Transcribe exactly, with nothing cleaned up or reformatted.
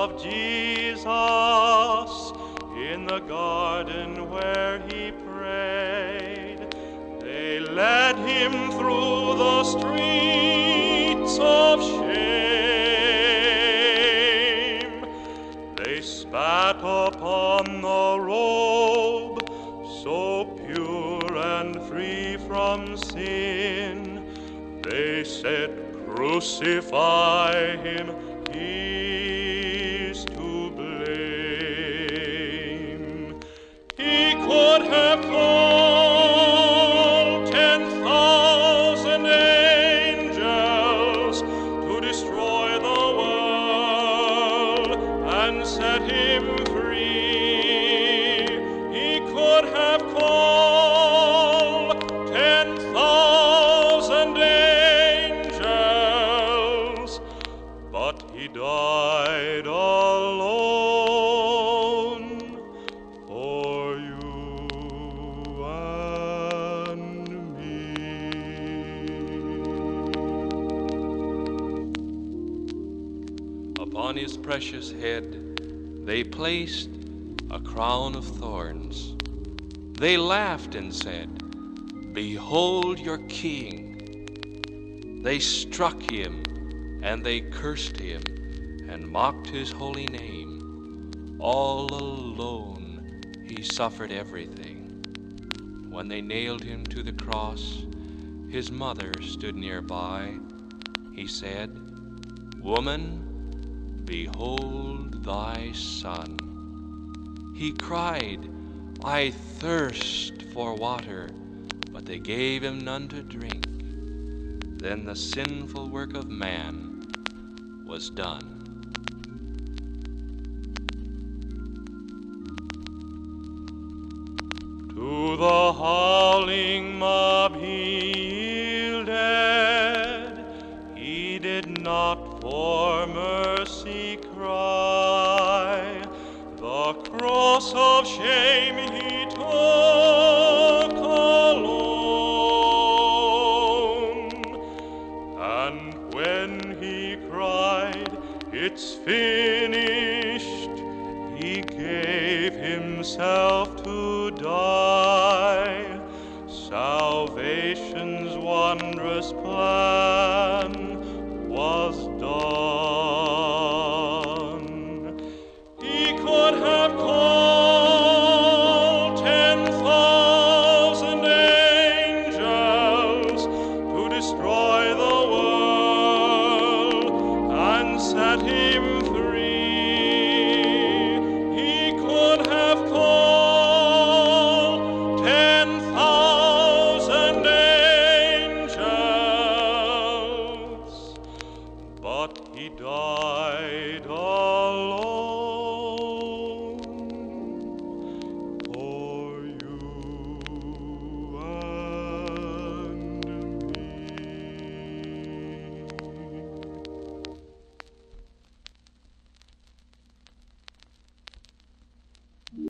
of Jesus in the garden where he prayed. They led him through the streets of shame. They spat upon the robe so pure and free from sin. They said, "Crucify him, he's to blame." He could have called ten thousand angels to destroy the world and set him free. He could have called ten thousand angels, but he died alone for you and me. Upon his precious head they placed a crown of thorns. They laughed and said, "Behold your king." They struck him and they cursed him and mocked his holy name. All alone he suffered everything. When they nailed him to the cross, his mother stood nearby. He said, "Woman, behold thy son." He cried, "I thirst for water," but they gave him none to drink. Then the sinful work of man was done. To the howling mob he yielded. He did not for mercy cry. The cross of shame he took alone. And when he cried, "It's finished," he gave himself to die. Salvation's wondrous plan